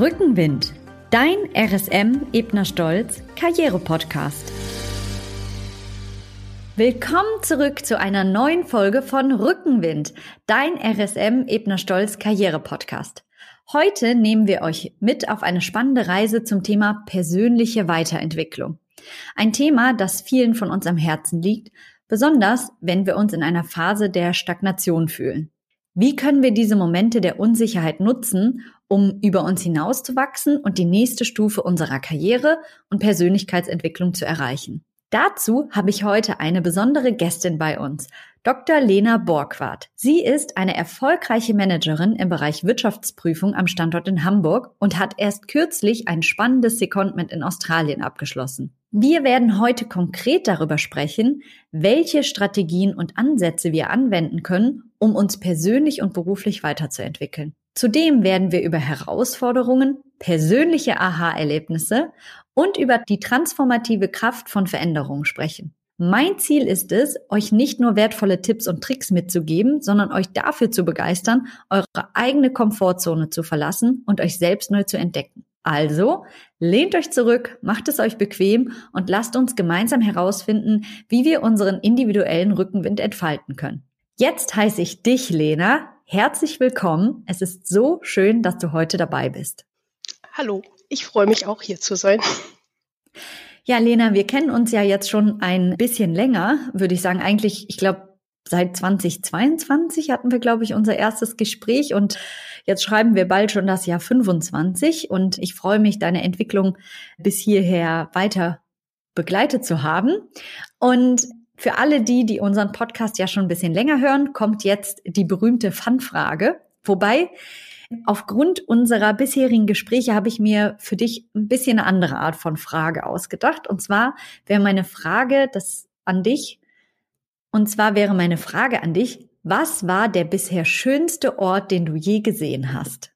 Rückenwind, dein RSM Ebner-Stolz Karriere-Podcast. Willkommen zurück zu einer neuen Folge von Rückenwind, dein RSM Ebner-Stolz Karriere-Podcast. Heute nehmen wir euch mit auf eine spannende Reise zum Thema persönliche Weiterentwicklung. Ein Thema, das vielen von uns am Herzen liegt, besonders wenn wir uns in einer Phase der Stagnation fühlen. Wie können wir diese Momente der Unsicherheit nutzen, um über uns hinauszuwachsen und die nächste Stufe unserer Karriere und Persönlichkeitsentwicklung zu erreichen? Dazu habe ich heute eine besondere Gästin bei uns, Dr. Lena Borgwardt. Sie ist eine erfolgreiche Managerin im Bereich Wirtschaftsprüfung am Standort in Hamburg und hat erst kürzlich ein spannendes Secondment in Australien abgeschlossen. Wir werden heute konkret darüber sprechen, welche Strategien und Ansätze wir anwenden können, um uns persönlich und beruflich weiterzuentwickeln. Zudem werden wir über Herausforderungen, persönliche Aha-Erlebnisse und über die transformative Kraft von Veränderungen sprechen. Mein Ziel ist es, euch nicht nur wertvolle Tipps und Tricks mitzugeben, sondern euch dafür zu begeistern, eure eigene Komfortzone zu verlassen und euch selbst neu zu entdecken. Also, lehnt euch zurück, macht es euch bequem und lasst uns gemeinsam herausfinden, wie wir unseren individuellen Rückenwind entfalten können. Jetzt heiße ich dich, Lena, herzlich willkommen. Es ist so schön, dass du heute dabei bist. Hallo, ich freue mich auch hier zu sein. Ja, Lena, wir kennen uns ja jetzt schon ein bisschen länger, würde ich sagen. Eigentlich, ich glaube, seit 2022 hatten wir, glaube ich, unser erstes Gespräch und jetzt schreiben wir bald schon das Jahr 25 und ich freue mich, deine Entwicklung bis hierher weiter begleitet zu haben. Und für alle die unseren Podcast ja schon ein bisschen länger hören, kommt jetzt die berühmte Fun-Frage. Wobei, aufgrund unserer bisherigen Gespräche habe ich mir für dich ein bisschen eine andere Art von Frage ausgedacht. Und zwar wäre meine Frage an dich, was war der bisher schönste Ort, den du je gesehen hast?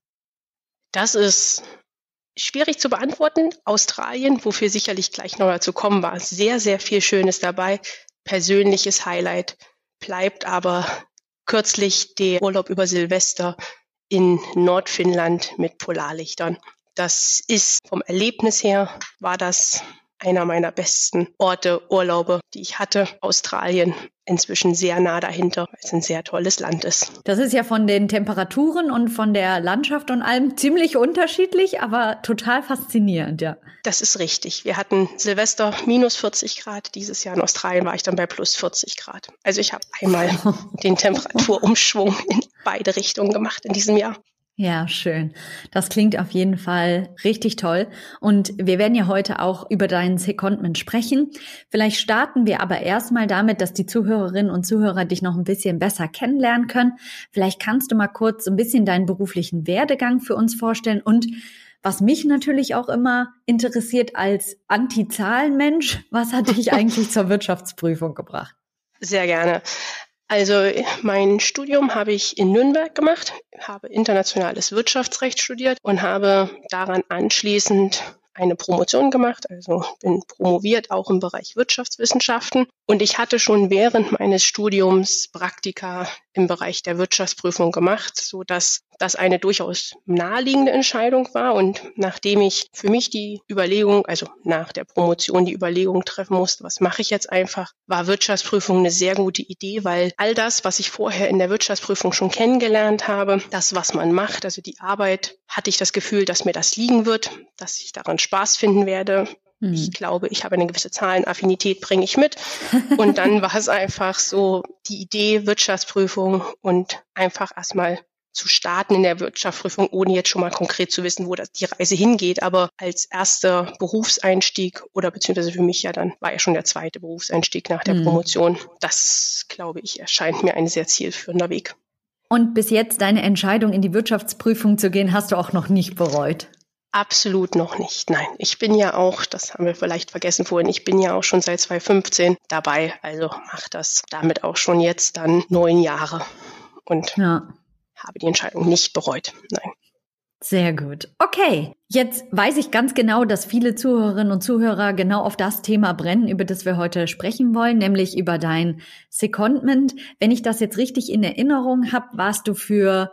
Das ist schwierig zu beantworten. Australien, wofür sicherlich gleich noch dazu kommen war, sehr, sehr viel Schönes dabei. Persönliches Highlight bleibt aber kürzlich der Urlaub über Silvester in Nordfinnland mit Polarlichtern. Das ist vom Erlebnis her, war das einer meiner besten Urlaube, die ich hatte. Australien inzwischen sehr nah dahinter, weil es ein sehr tolles Land ist. Das ist ja von den Temperaturen und von der Landschaft und allem ziemlich unterschiedlich, aber total faszinierend, ja. Das ist richtig. Wir hatten Silvester minus 40 Grad. Dieses Jahr in Australien war ich dann bei plus 40 Grad. Also ich habe einmal den Temperaturumschwung in beide Richtungen gemacht in diesem Jahr. Ja, schön. Das klingt auf jeden Fall richtig toll. Und wir werden ja heute auch über dein Secondment sprechen. Vielleicht starten wir aber erstmal damit, dass die Zuhörerinnen und Zuhörer dich noch ein bisschen besser kennenlernen können. Vielleicht kannst du mal kurz ein bisschen deinen beruflichen Werdegang für uns vorstellen. Und was mich natürlich auch immer interessiert als Anti-Zahlen-Mensch, was hat dich eigentlich zur Wirtschaftsprüfung gebracht? Sehr gerne. Also mein Studium habe ich in Nürnberg gemacht, habe internationales Wirtschaftsrecht studiert und habe daran anschließend eine Promotion gemacht, also bin promoviert auch im Bereich Wirtschaftswissenschaften. Und ich hatte schon während meines Studiums Praktika im Bereich der Wirtschaftsprüfung gemacht, so dass das eine durchaus naheliegende Entscheidung war. Und nachdem ich für mich die Überlegung, also nach der Promotion die Überlegung treffen musste, was mache ich jetzt einfach, war Wirtschaftsprüfung eine sehr gute Idee, weil all das, was ich vorher in der Wirtschaftsprüfung schon kennengelernt habe, das, was man macht, also die Arbeit, hatte ich das Gefühl, dass mir das liegen wird, dass ich daran Spaß finden werde. Ich glaube, ich habe eine gewisse Zahlenaffinität, bringe ich mit. Und dann war es einfach so die Idee Wirtschaftsprüfung und einfach erstmal zu starten in der Wirtschaftsprüfung, ohne jetzt schon mal konkret zu wissen, wo die Reise hingeht. Aber als erster Berufseinstieg oder beziehungsweise für mich ja dann, war ja schon der zweite Berufseinstieg nach der Promotion. Das, glaube ich, erscheint mir ein sehr zielführender Weg. Und bis jetzt deine Entscheidung, in die Wirtschaftsprüfung zu gehen, hast du auch noch nicht bereut? Absolut noch nicht, nein. Ich bin ja auch, das haben wir vielleicht vergessen vorhin, ich bin ja auch schon seit 2015 dabei, also mache das damit auch schon jetzt dann 9 Jahre und habe die Entscheidung nicht bereut, nein. Sehr gut. Okay, jetzt weiß ich ganz genau, dass viele Zuhörerinnen und Zuhörer genau auf das Thema brennen, über das wir heute sprechen wollen, nämlich über dein Secondment. Wenn ich das jetzt richtig in Erinnerung habe, warst du für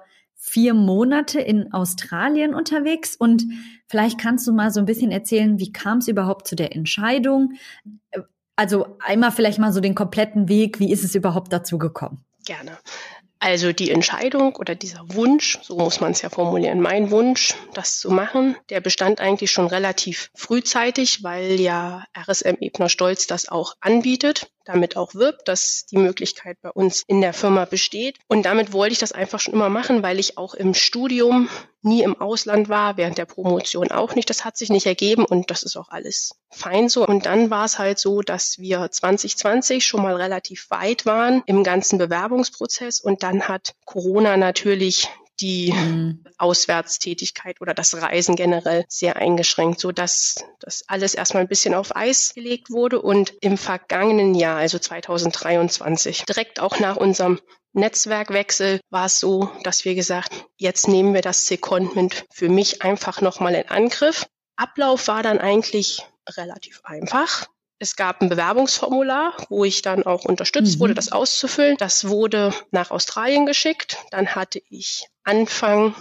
4 Monate in Australien unterwegs und vielleicht kannst du mal so ein bisschen erzählen, wie kam es überhaupt zu der Entscheidung? Also einmal vielleicht mal so den kompletten Weg, wie ist es überhaupt dazu gekommen? Gerne. Also die Entscheidung oder dieser Wunsch, so muss man es ja formulieren, mein Wunsch, das zu machen, der bestand eigentlich schon relativ frühzeitig, weil ja RSM Ebner-Stolz das auch anbietet, damit auch wirbt, dass die Möglichkeit bei uns in der Firma besteht. Und damit wollte ich das einfach schon immer machen, weil ich auch im Studium nie im Ausland war, während der Promotion auch nicht. Das hat sich nicht ergeben und das ist auch alles fein so. Und dann war es halt so, dass wir 2020 schon mal relativ weit waren im ganzen Bewerbungsprozess und dann hat Corona natürlich die Auswärtstätigkeit oder das Reisen generell sehr eingeschränkt, so dass das alles erstmal ein bisschen auf Eis gelegt wurde. Und im vergangenen Jahr, also 2023, direkt auch nach unserem Netzwerkwechsel war es so, dass wir gesagt, jetzt nehmen wir das Secondment für mich einfach nochmal in Angriff. Ablauf war dann eigentlich relativ einfach. Es gab ein Bewerbungsformular, wo ich dann auch unterstützt wurde, das auszufüllen. Das wurde nach Australien geschickt. Dann hatte ich Anfang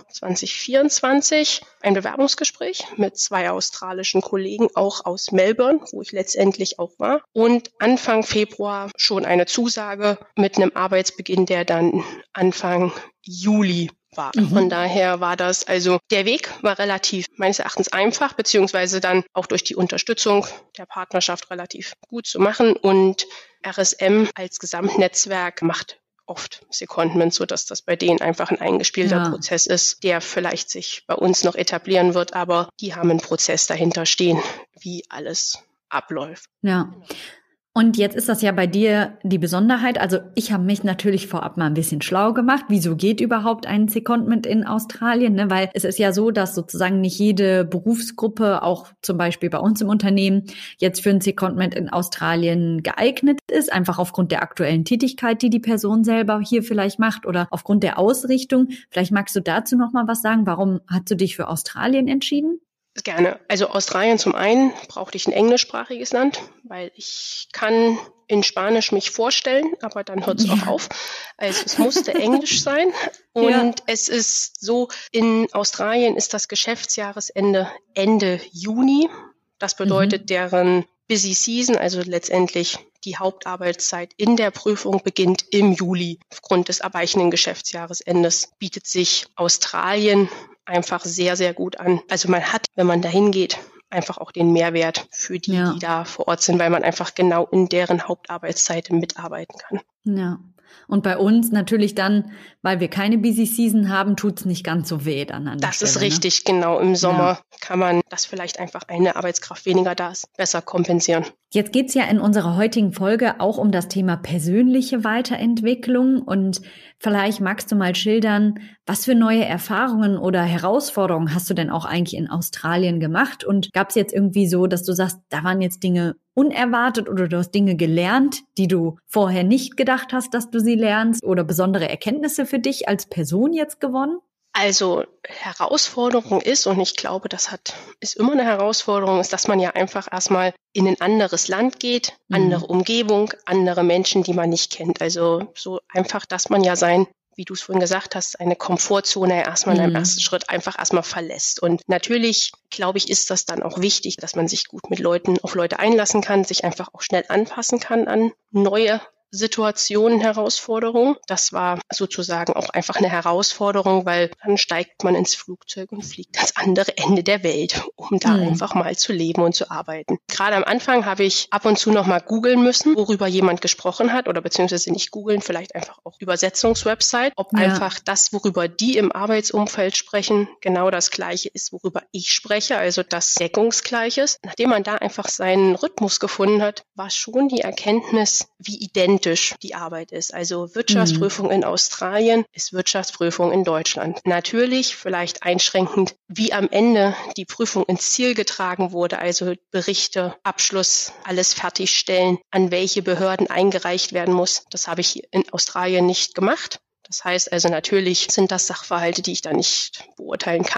2024 ein Bewerbungsgespräch mit 2 australischen Kollegen, auch aus Melbourne, wo ich letztendlich auch war. Und Anfang Februar schon eine Zusage mit einem Arbeitsbeginn, der dann Anfang Juli war. Von daher war das, also der Weg war relativ meines Erachtens einfach, beziehungsweise dann auch durch die Unterstützung der Partnerschaft relativ gut zu machen. Und RSM als Gesamtnetzwerk macht oft Secondment, sodass das bei denen einfach ein eingespielter Prozess ist, der vielleicht sich bei uns noch etablieren wird, aber die haben einen Prozess dahinter stehen, wie alles abläuft. Ja. Und jetzt ist das ja bei dir die Besonderheit. Also ich habe mich natürlich vorab mal ein bisschen schlau gemacht. Wieso geht überhaupt ein Secondment in Australien? Ne? Weil es ist ja so, dass sozusagen nicht jede Berufsgruppe, auch zum Beispiel bei uns im Unternehmen, jetzt für ein Secondment in Australien geeignet ist. Einfach aufgrund der aktuellen Tätigkeit, die die Person selber hier vielleicht macht oder aufgrund der Ausrichtung. Vielleicht magst du dazu noch mal was sagen. Warum hast du dich für Australien entschieden? Gerne. Also Australien zum einen brauchte ich ein englischsprachiges Land, weil ich kann in Spanisch mich vorstellen, aber dann hört es auch auf. Also es musste Englisch sein. Und es ist so, in Australien ist das Geschäftsjahresende Ende Juni. Das bedeutet, deren Busy Season, also letztendlich die Hauptarbeitszeit in der Prüfung, beginnt im Juli. Aufgrund des abweichenden Geschäftsjahresendes bietet sich Australien einfach sehr, sehr gut an. Also man hat, wenn man dahin geht, einfach auch den Mehrwert für die, die da vor Ort sind, weil man einfach genau in deren Hauptarbeitszeit mitarbeiten kann. Ja. Und bei uns natürlich dann, weil wir keine Busy Season haben, tut's nicht ganz so weh dann an der Das Stelle, ist richtig, genau. Im Sommer kann man das vielleicht einfach eine Arbeitskraft weniger da ist, besser kompensieren. Jetzt geht's ja in unserer heutigen Folge auch um das Thema persönliche Weiterentwicklung und vielleicht magst du mal schildern, was für neue Erfahrungen oder Herausforderungen hast du denn auch eigentlich in Australien gemacht und gab's jetzt irgendwie so, dass du sagst, da waren jetzt Dinge unerwartet oder du hast Dinge gelernt, die du vorher nicht gedacht hast, dass du sie lernst oder besondere Erkenntnisse für dich als Person jetzt gewonnen? Also Herausforderung ist, und ich glaube, ist immer eine Herausforderung, ist, dass man ja einfach erstmal in ein anderes Land geht, andere Umgebung, andere Menschen, die man nicht kennt. Also so einfach, dass man ja wie du es vorhin gesagt hast, eine Komfortzone erstmal in einem ersten Schritt einfach erstmal verlässt. Und natürlich, glaube ich, ist das dann auch wichtig, dass man sich gut auf Leute einlassen kann, sich einfach auch schnell anpassen kann an neue Situationen, Herausforderungen. Das war sozusagen auch einfach eine Herausforderung, weil dann steigt man ins Flugzeug und fliegt ans andere Ende der Welt, um da einfach mal zu leben und zu arbeiten. Gerade am Anfang habe ich ab und zu noch mal googeln müssen, worüber jemand gesprochen hat oder beziehungsweise nicht googeln, vielleicht einfach auch Übersetzungswebsite, ob einfach das, worüber die im Arbeitsumfeld sprechen, genau das Gleiche ist, worüber ich spreche, also das Deckungsgleiche ist. Nachdem man da einfach seinen Rhythmus gefunden hat, war schon die Erkenntnis, wie identisch die Arbeit ist. Also Wirtschaftsprüfung in Australien ist Wirtschaftsprüfung in Deutschland. Natürlich vielleicht einschränkend, wie am Ende die Prüfung ins Ziel getragen wurde, also Berichte, Abschluss, alles fertigstellen, an welche Behörden eingereicht werden muss. Das habe ich in Australien nicht gemacht. Das heißt also, natürlich sind das Sachverhalte, die ich da nicht beurteilen kann.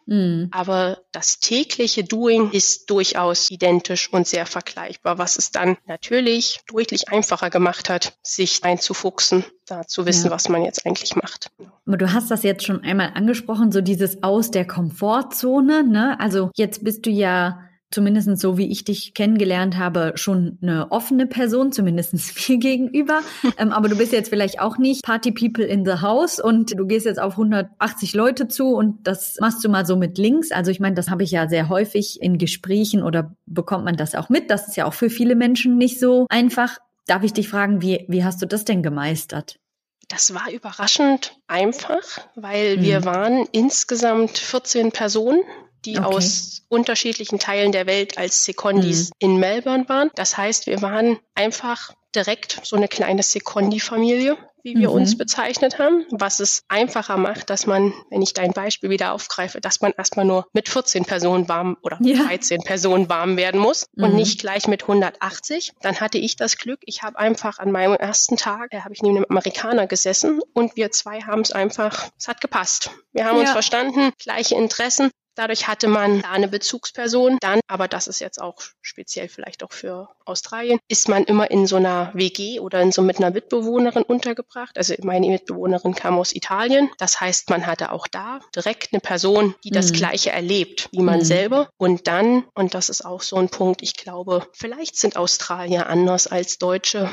Aber das tägliche Doing ist durchaus identisch und sehr vergleichbar, was es dann natürlich deutlich einfacher gemacht hat, sich einzufuchsen, da zu wissen, was man jetzt eigentlich macht. Aber du hast das jetzt schon einmal angesprochen, so dieses aus der Komfortzone, ne? Also jetzt bist du ja zumindest so, wie ich dich kennengelernt habe, schon eine offene Person, zumindest mir gegenüber. Aber du bist jetzt vielleicht auch nicht Party People in the House und du gehst jetzt auf 180 Leute zu und das machst du mal so mit links. Also ich meine, das habe ich ja sehr häufig in Gesprächen oder bekommt man das auch mit. Das ist ja auch für viele Menschen nicht so einfach. Darf ich dich fragen, wie hast du das denn gemeistert? Das war überraschend einfach, weil wir waren insgesamt 14 Personen, die aus unterschiedlichen Teilen der Welt als Secondis in Melbourne waren. Das heißt, wir waren einfach direkt so eine kleine Secondi-Familie, wie wir uns bezeichnet haben, was es einfacher macht, dass man, wenn ich dein Beispiel wieder aufgreife, dass man erstmal nur mit 14 Personen warm oder 13 Personen warm werden muss und nicht gleich mit 180. Dann hatte ich das Glück, ich habe einfach an meinem ersten Tag, habe ich neben einem Amerikaner gesessen und wir zwei haben es einfach, es hat gepasst. Wir haben uns verstanden, gleiche Interessen. Dadurch hatte man da eine Bezugsperson. Dann, aber das ist jetzt auch speziell vielleicht auch für Australien, ist man immer in so einer WG oder in so mit einer Mitbewohnerin untergebracht. Also meine Mitbewohnerin kam aus Italien. Das heißt, man hatte auch da direkt eine Person, die das Gleiche erlebt wie man selber. Und dann, und das ist auch so ein Punkt, ich glaube, vielleicht sind Australier anders als Deutsche.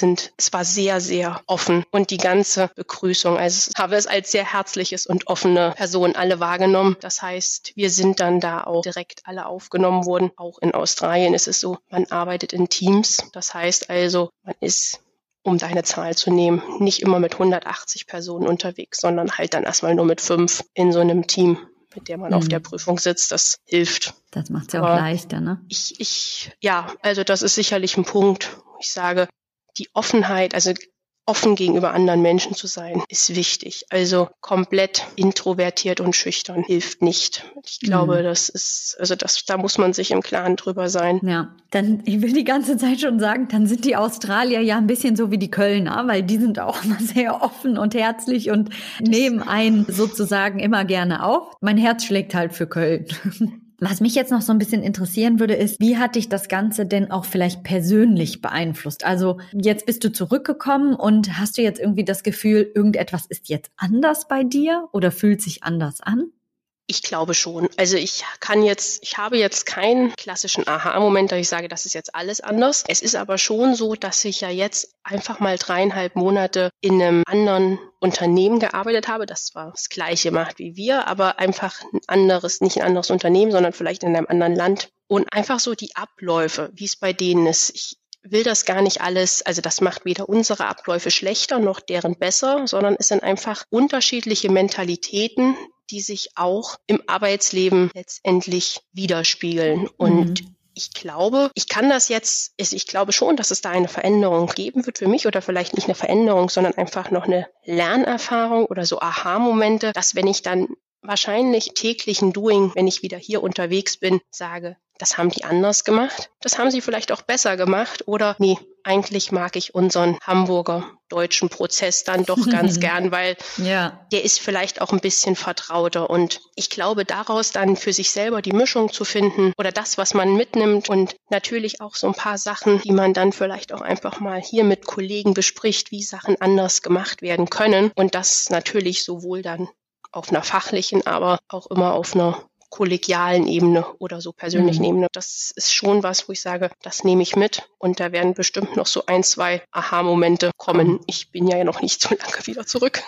Es war sehr, sehr offen. Und die ganze Begrüßung, also ich habe es als sehr herzliches und offene Person alle wahrgenommen. Das heißt, wir sind dann da auch direkt alle aufgenommen worden. Auch in Australien ist es so, man arbeitet in Teams. Das heißt also, man ist, um deine Zahl zu nehmen, nicht immer mit 180 Personen unterwegs, sondern halt dann erstmal nur mit 5 in so einem Team, mit der man auf der Prüfung sitzt. Das hilft. Das macht es ja auch leichter, ne? Also das ist sicherlich ein Punkt, wo ich sage, die Offenheit, also offen gegenüber anderen Menschen zu sein, ist wichtig. Also komplett introvertiert und schüchtern hilft nicht. Ich glaube, da muss man sich im Klaren drüber sein. Ja, ich will die ganze Zeit schon sagen, dann sind die Australier ja ein bisschen so wie die Kölner, weil die sind auch immer sehr offen und herzlich und nehmen einen sozusagen immer gerne auf. Mein Herz schlägt halt für Köln. Was mich jetzt noch so ein bisschen interessieren würde, ist, wie hat dich das Ganze denn auch vielleicht persönlich beeinflusst? Also jetzt bist du zurückgekommen und hast du jetzt irgendwie das Gefühl, irgendetwas ist jetzt anders bei dir oder fühlt sich anders an? Ich glaube schon. Also ich habe jetzt keinen klassischen Aha-Moment, dass ich sage, das ist jetzt alles anders. Es ist aber schon so, dass ich ja jetzt einfach mal 3,5 Monate in einem anderen Unternehmen gearbeitet habe, das zwar das Gleiche macht wie wir, aber einfach nicht ein anderes Unternehmen, sondern vielleicht in einem anderen Land. Und einfach so die Abläufe, wie es bei denen ist. Ich will das gar nicht alles, also das macht weder unsere Abläufe schlechter noch deren besser, sondern es sind einfach unterschiedliche Mentalitäten, die sich auch im Arbeitsleben letztendlich widerspiegeln. Und ich glaube schon, dass es da eine Veränderung geben wird für mich oder vielleicht nicht eine Veränderung, sondern einfach noch eine Lernerfahrung oder so Aha-Momente, dass wenn ich dann wahrscheinlich täglichen Doing, wenn ich wieder hier unterwegs bin, sage, das haben die anders gemacht, das haben sie vielleicht auch besser gemacht oder nee, eigentlich mag ich unseren Hamburger deutschen Prozess dann doch ganz gern, weil der ist vielleicht auch ein bisschen vertrauter und ich glaube, daraus dann für sich selber die Mischung zu finden oder das, was man mitnimmt und natürlich auch so ein paar Sachen, die man dann vielleicht auch einfach mal hier mit Kollegen bespricht, wie Sachen anders gemacht werden können und das natürlich sowohl dann auf einer fachlichen, aber auch immer auf einer kollegialen Ebene oder so persönlichen Ebene. Das ist schon was, wo ich sage, das nehme ich mit und da werden bestimmt noch so 1, 2 Aha-Momente kommen. Ich bin ja noch nicht so lange wieder zurück.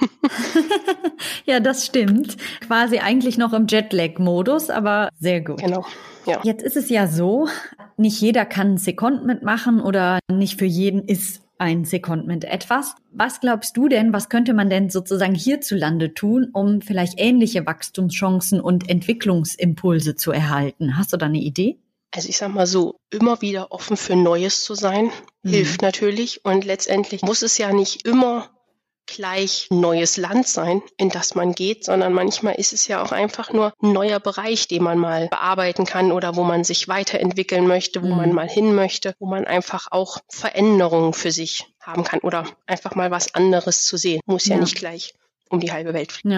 Ja, das stimmt. Quasi eigentlich noch im Jetlag-Modus, aber sehr gut. Genau. Ja. Jetzt ist es ja so, nicht jeder kann ein Secondment machen oder nicht für jeden ist ein Secondment etwas. Was glaubst du denn, was könnte man denn sozusagen hierzulande tun, um vielleicht ähnliche Wachstumschancen und Entwicklungsimpulse zu erhalten? Hast du da eine Idee? Also ich sag mal so, immer wieder offen für Neues zu sein, hilft natürlich. Und letztendlich muss es ja nicht immer gleich ein neues Land sein, in das man geht, sondern manchmal ist es ja auch einfach nur ein neuer Bereich, den man mal bearbeiten kann oder wo man sich weiterentwickeln möchte, wo man mal hin möchte, wo man einfach auch Veränderungen für sich haben kann oder einfach mal was anderes zu sehen. Muss ja nicht gleich um die halbe Welt fliegen. Ja.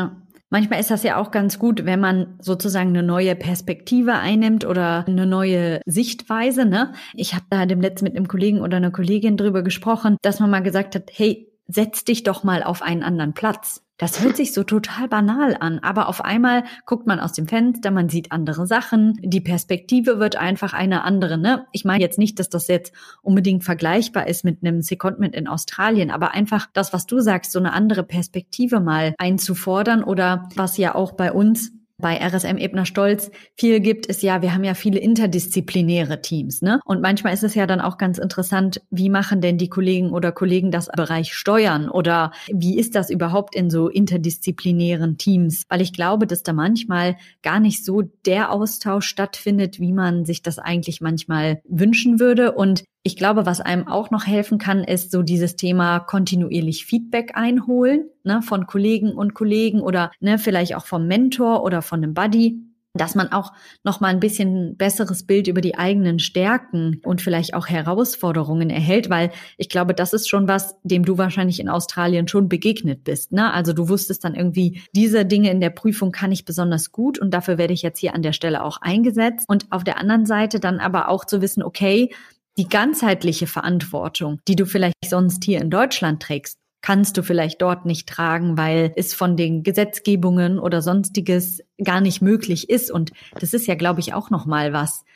Manchmal ist das ja auch ganz gut, wenn man sozusagen eine neue Perspektive einnimmt oder eine neue Sichtweise, ne? Ich habe da demnächst mit einem Kollegen oder einer Kollegin drüber gesprochen, dass man mal gesagt hat, hey, setz dich doch mal auf einen anderen Platz. Das hört sich so total banal an, aber auf einmal guckt man aus dem Fenster, man sieht andere Sachen, die Perspektive wird einfach eine andere, ne? Ich meine jetzt nicht, dass das jetzt unbedingt vergleichbar ist mit einem Secondment in Australien, aber einfach das, was du sagst, so eine andere Perspektive mal einzufordern oder was ja auch bei uns bei RSM Ebner-Stolz viel gibt, ist ja, wir haben ja viele interdisziplinäre Teams, ne? Und manchmal ist es ja dann auch ganz interessant, wie machen denn die Kollegen oder Kollegen das im Bereich Steuern oder wie ist das überhaupt in so interdisziplinären Teams? Weil ich glaube, dass da manchmal gar nicht so der Austausch stattfindet, wie man sich das eigentlich manchmal wünschen würde. Und ich glaube, was einem auch noch helfen kann, ist so dieses Thema kontinuierlich Feedback einholen, ne, von Kollegen und Kollegen oder ne, vielleicht auch vom Mentor oder von einem Buddy, dass man auch noch mal ein bisschen besseres Bild über die eigenen Stärken und vielleicht auch Herausforderungen erhält, weil ich glaube, das ist schon was, dem du wahrscheinlich in Australien schon begegnet bist, ne? Also du wusstest dann irgendwie, diese Dinge in der Prüfung kann ich besonders gut und dafür werde ich jetzt hier an der Stelle auch eingesetzt. Und auf der anderen Seite dann aber auch zu wissen, okay, die ganzheitliche Verantwortung, die du vielleicht sonst hier in Deutschland trägst, kannst du vielleicht dort nicht tragen, weil es von den Gesetzgebungen oder Sonstiges gar nicht möglich ist. Und das ist ja, glaube ich, auch nochmal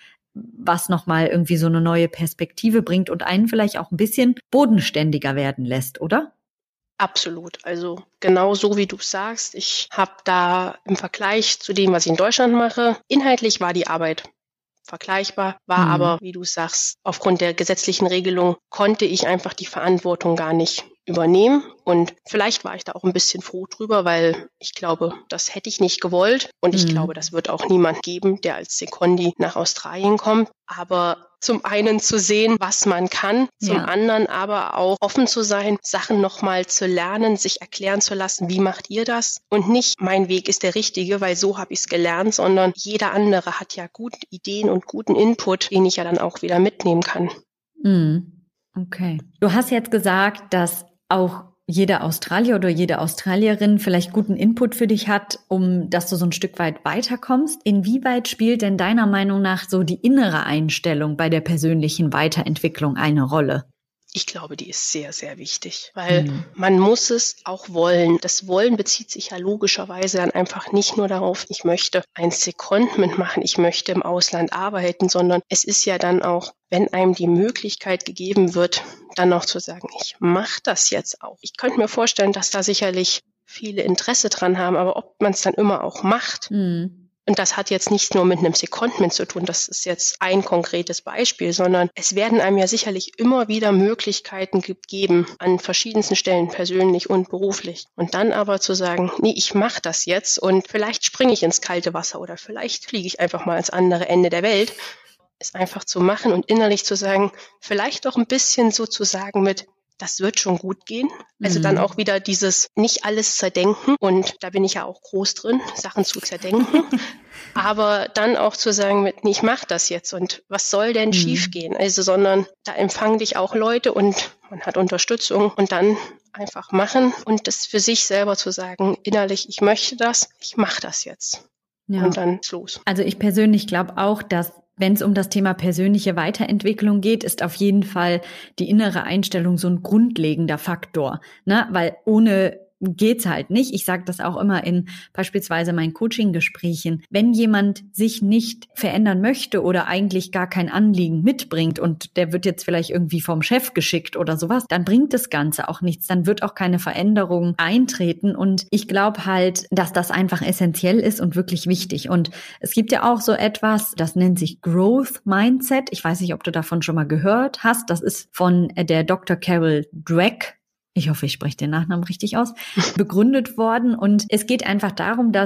was nochmal irgendwie so eine neue Perspektive bringt und einen vielleicht auch ein bisschen bodenständiger werden lässt, oder? Absolut. Also genau so, wie du sagst. Ich habe da im Vergleich zu dem, was ich in Deutschland mache, inhaltlich war die Arbeit vergleichbar, war aber, wie du sagst, aufgrund der gesetzlichen Regelung konnte ich einfach die Verantwortung gar nicht übernehmen. Und vielleicht war ich da auch ein bisschen froh drüber, weil ich glaube, das hätte ich nicht gewollt. Und ich glaube, das wird auch niemand geben, der als Sekondi nach Australien kommt. Aber zum einen zu sehen, was man kann, zum anderen aber auch offen zu sein, Sachen nochmal zu lernen, sich erklären zu lassen, wie macht ihr das? Und nicht, mein Weg ist der richtige, weil so habe ich es gelernt, sondern jeder andere hat ja gute Ideen und guten Input, den ich ja dann auch wieder mitnehmen kann. Okay. Du hast jetzt gesagt, dass auch jeder Australier oder jede Australierin vielleicht guten Input für dich hat, dass du so ein Stück weit weiterkommst. Inwieweit spielt denn deiner Meinung nach so die innere Einstellung bei der persönlichen Weiterentwicklung eine Rolle? Ich glaube, die ist sehr, sehr wichtig, weil man muss es auch wollen. Das Wollen bezieht sich ja logischerweise dann einfach nicht nur darauf, ich möchte ein Secondment machen, ich möchte im Ausland arbeiten, sondern es ist ja dann auch, wenn einem die Möglichkeit gegeben wird, dann auch zu sagen, ich mache das jetzt auch. Ich könnte mir vorstellen, dass da sicherlich viele Interesse dran haben, aber ob man es dann immer auch macht, und das hat jetzt nicht nur mit einem Secondment zu tun, das ist jetzt ein konkretes Beispiel, sondern es werden einem ja sicherlich immer wieder Möglichkeiten gegeben an verschiedensten Stellen, persönlich und beruflich. Und dann aber zu sagen, nee, ich mache das jetzt und vielleicht springe ich ins kalte Wasser oder vielleicht fliege ich einfach mal ans andere Ende der Welt, ist einfach zu machen und innerlich zu sagen, vielleicht auch ein bisschen sozusagen mit, das wird schon gut gehen. Also dann auch wieder dieses nicht alles zerdenken. Und da bin ich ja auch groß drin, Sachen zu zerdenken. Aber dann auch zu sagen, nee, ich mache das jetzt und was soll denn schief gehen? Also, sondern da empfangen dich auch Leute und man hat Unterstützung und dann einfach machen und das für sich selber zu sagen, innerlich, ich möchte das, ich mache das jetzt. Ja. Und dann ist los. Also ich persönlich glaube auch, dass wenn es um das Thema persönliche Weiterentwicklung geht, ist auf jeden Fall die innere Einstellung so ein grundlegender Faktor, ne? Weil ohne geht's halt nicht. Ich sage das auch immer in beispielsweise meinen Coaching-Gesprächen. Wenn jemand sich nicht verändern möchte oder eigentlich gar kein Anliegen mitbringt und der wird jetzt vielleicht irgendwie vom Chef geschickt oder sowas, dann bringt das Ganze auch nichts. Dann wird auch keine Veränderung eintreten. Und ich glaube halt, dass das einfach essentiell ist und wirklich wichtig. Und es gibt ja auch so etwas, das nennt sich Growth Mindset. Ich weiß nicht, ob du davon schon mal gehört hast. Das ist von der Dr. Carol Dweck. Ich hoffe, ich spreche den Nachnamen richtig aus, begründet worden. Und es geht einfach darum, dass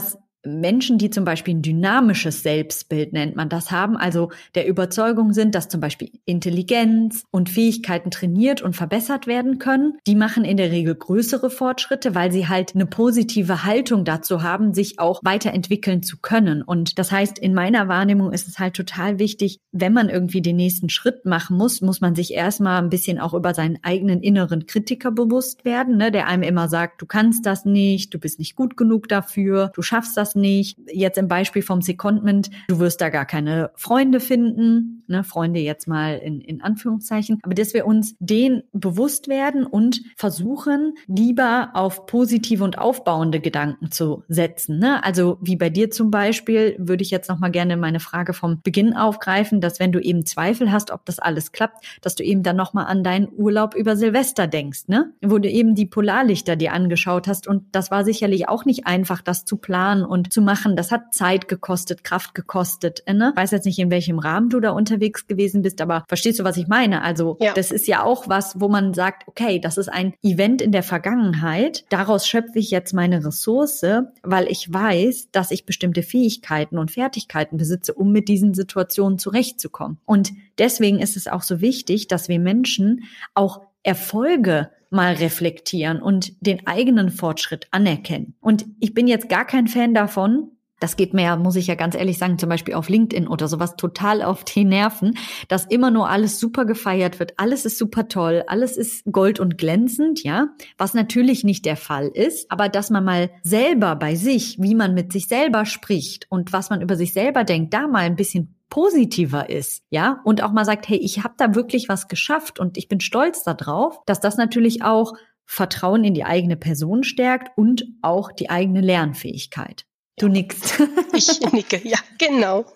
Menschen, die zum Beispiel ein dynamisches Selbstbild, nennt man das, haben, also der Überzeugung sind, dass zum Beispiel Intelligenz und Fähigkeiten trainiert und verbessert werden können, die machen in der Regel größere Fortschritte, weil sie halt eine positive Haltung dazu haben, sich auch weiterentwickeln zu können. Und das heißt, in meiner Wahrnehmung ist es halt total wichtig, wenn man irgendwie den nächsten Schritt machen muss man sich erstmal ein bisschen auch über seinen eigenen inneren Kritiker bewusst werden, ne, der einem immer sagt, du kannst das nicht, du bist nicht gut genug dafür, du schaffst das nicht. Jetzt im Beispiel vom Secondment, du wirst da gar keine Freunde finden, ne, Freunde jetzt mal in Anführungszeichen, aber dass wir uns denen bewusst werden und versuchen, lieber auf positive und aufbauende Gedanken zu setzen, ne? Also wie bei dir zum Beispiel, würde ich jetzt nochmal gerne meine Frage vom Beginn aufgreifen, dass wenn du eben Zweifel hast, ob das alles klappt, dass du eben dann nochmal an deinen Urlaub über Silvester denkst, ne? Wo du eben die Polarlichter dir angeschaut hast und das war sicherlich auch nicht einfach, das zu planen und zu machen. Das hat Zeit gekostet, Kraft gekostet, ne? Ich weiß jetzt nicht, in welchem Rahmen du da unterwegs gewesen bist, aber verstehst du, was ich meine? Also Das ist ja auch was, wo man sagt, okay, das ist ein Event in der Vergangenheit, daraus schöpfe ich jetzt meine Ressource, weil ich weiß, dass ich bestimmte Fähigkeiten und Fertigkeiten besitze, um mit diesen Situationen zurechtzukommen. Und deswegen ist es auch so wichtig, dass wir Menschen auch Erfolge mal reflektieren und den eigenen Fortschritt anerkennen. Und ich bin jetzt gar kein Fan davon, das geht mir ja, muss ich ja ganz ehrlich sagen, zum Beispiel auf LinkedIn oder sowas total auf die Nerven, dass immer nur alles super gefeiert wird, alles ist super toll, alles ist gold und glänzend, ja, was natürlich nicht der Fall ist, aber dass man mal selber bei sich, wie man mit sich selber spricht und was man über sich selber denkt, da mal ein bisschen positiver ist, ja, und auch mal sagt, hey, ich habe da wirklich was geschafft und ich bin stolz darauf, dass das natürlich auch Vertrauen in die eigene Person stärkt und auch die eigene Lernfähigkeit. Du nickst. Ich nicke, ja, genau.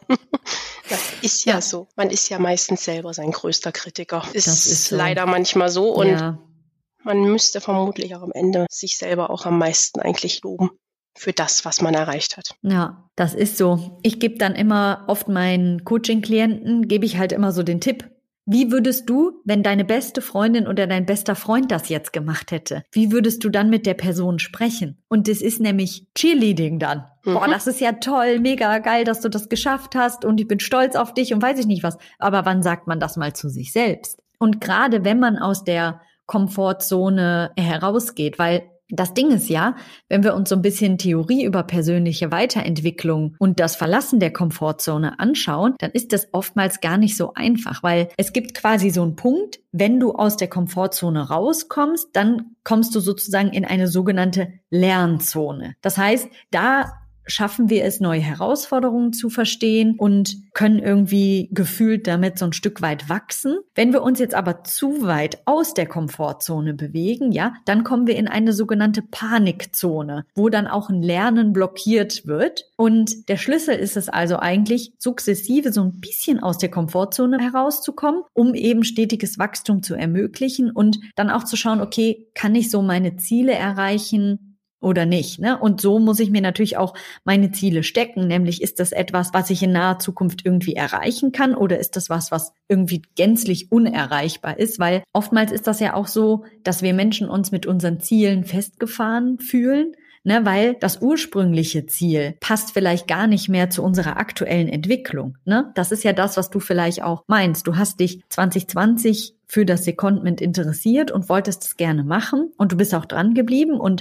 Das ist ja so. Man ist ja meistens selber sein größter Kritiker. Das ist so. Leider manchmal so und man müsste vermutlich auch am Ende sich selber auch am meisten eigentlich loben für das, was man erreicht hat. Ja, das ist so. Ich gebe dann immer oft meinen Coaching-Klienten, gebe ich halt immer so den Tipp, wie würdest du, wenn deine beste Freundin oder dein bester Freund das jetzt gemacht hätte, wie würdest du dann mit der Person sprechen? Und das ist nämlich Cheerleading dann. Boah, das ist ja toll, mega geil, dass du das geschafft hast und ich bin stolz auf dich und weiß ich nicht was. Aber wann sagt man das mal zu sich selbst? Und gerade wenn man aus der Komfortzone herausgeht, weil das Ding ist ja, wenn wir uns so ein bisschen Theorie über persönliche Weiterentwicklung und das Verlassen der Komfortzone anschauen, dann ist das oftmals gar nicht so einfach, weil es gibt quasi so einen Punkt, wenn du aus der Komfortzone rauskommst, dann kommst du sozusagen in eine sogenannte Lernzone. Das heißt, da schaffen wir es, neue Herausforderungen zu verstehen und können irgendwie gefühlt damit so ein Stück weit wachsen. Wenn wir uns jetzt aber zu weit aus der Komfortzone bewegen, ja, dann kommen wir in eine sogenannte Panikzone, wo dann auch ein Lernen blockiert wird. Und der Schlüssel ist es also eigentlich, sukzessive so ein bisschen aus der Komfortzone herauszukommen, um eben stetiges Wachstum zu ermöglichen und dann auch zu schauen, okay, kann ich so meine Ziele erreichen oder nicht, ne? Und so muss ich mir natürlich auch meine Ziele stecken, nämlich ist das etwas, was ich in naher Zukunft irgendwie erreichen kann oder ist das was irgendwie gänzlich unerreichbar ist, weil oftmals ist das ja auch so, dass wir Menschen uns mit unseren Zielen festgefahren fühlen, ne, weil das ursprüngliche Ziel passt vielleicht gar nicht mehr zu unserer aktuellen Entwicklung, ne? Das ist ja das, was du vielleicht auch meinst. Du hast dich 2020 für das Secondment interessiert und wolltest es gerne machen und du bist auch dran geblieben und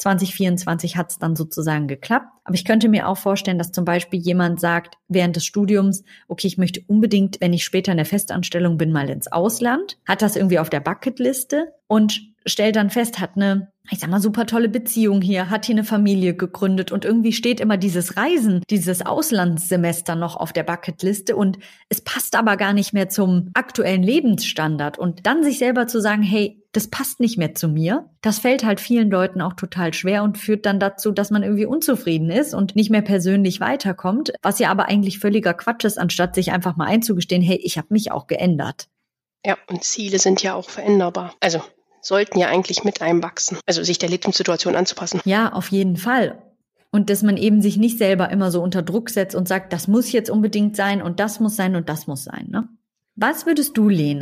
2024 hat es dann sozusagen geklappt. Aber ich könnte mir auch vorstellen, dass zum Beispiel jemand sagt während des Studiums, okay, ich möchte unbedingt, wenn ich später in der Festanstellung bin, mal ins Ausland, hat das irgendwie auf der Bucketliste und stellt dann fest, hat eine, ich sag mal, super tolle Beziehung hier, hat hier eine Familie gegründet und irgendwie steht immer dieses Reisen, dieses Auslandssemester noch auf der Bucketliste und es passt aber gar nicht mehr zum aktuellen Lebensstandard und dann sich selber zu sagen, hey, das passt nicht mehr zu mir, das fällt halt vielen Leuten auch total schwer und führt dann dazu, dass man irgendwie unzufrieden ist und nicht mehr persönlich weiterkommt, was ja aber eigentlich völliger Quatsch ist, anstatt sich einfach mal einzugestehen, hey, ich habe mich auch geändert. Ja, und Ziele sind ja auch veränderbar. Also sollten ja eigentlich mit einem wachsen, also sich der Lebenssituation anzupassen. Ja, auf jeden Fall. Und dass man eben sich nicht selber immer so unter Druck setzt und sagt, das muss jetzt unbedingt sein und das muss sein und das muss sein, ne? Was würdest du, Lena,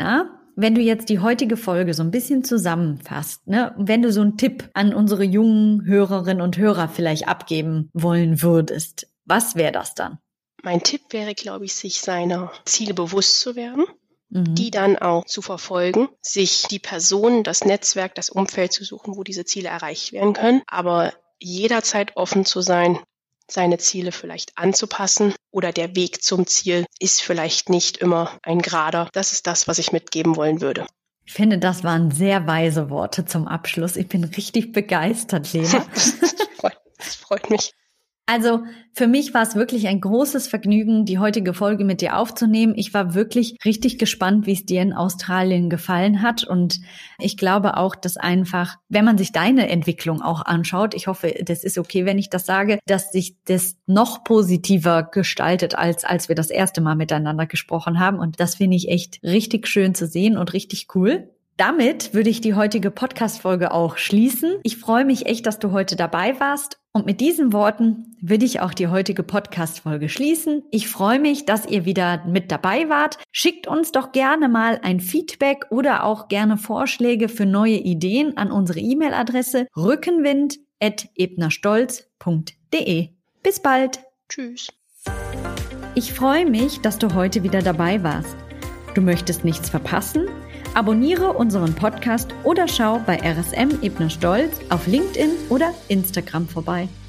wenn du jetzt die heutige Folge so ein bisschen zusammenfasst, ne, wenn du so einen Tipp an unsere jungen Hörerinnen und Hörer vielleicht abgeben wollen würdest, was wäre das dann? Mein Tipp wäre, glaube ich, sich seiner Ziele bewusst zu werden, die dann auch zu verfolgen, sich die Person, das Netzwerk, das Umfeld zu suchen, wo diese Ziele erreicht werden können, aber jederzeit offen zu sein, seine Ziele vielleicht anzupassen oder der Weg zum Ziel ist vielleicht nicht immer ein gerader. Das ist das, was ich mitgeben wollen würde. Ich finde, das waren sehr weise Worte zum Abschluss. Ich bin richtig begeistert, Lena. Das freut mich. Also für mich war es wirklich ein großes Vergnügen, die heutige Folge mit dir aufzunehmen. Ich war wirklich richtig gespannt, wie es dir in Australien gefallen hat. Und ich glaube auch, dass einfach, wenn man sich deine Entwicklung auch anschaut, ich hoffe, das ist okay, wenn ich das sage, dass sich das noch positiver gestaltet, als wir das erste Mal miteinander gesprochen haben. Und das finde ich echt richtig schön zu sehen und richtig cool. Damit würde ich die heutige Podcast-Folge auch schließen. Ich freue mich echt, dass du heute dabei warst. Und mit diesen Worten würde ich auch die heutige Podcast-Folge schließen. Ich freue mich, dass ihr wieder mit dabei wart. Schickt uns doch gerne mal ein Feedback oder auch gerne Vorschläge für neue Ideen an unsere E-Mail-Adresse rückenwind@ebnerstolz.de. Bis bald. Tschüss. Ich freue mich, dass du heute wieder dabei warst. Du möchtest nichts verpassen? Abonniere unseren Podcast oder schau bei RSM Ebner Stolz auf LinkedIn oder Instagram vorbei.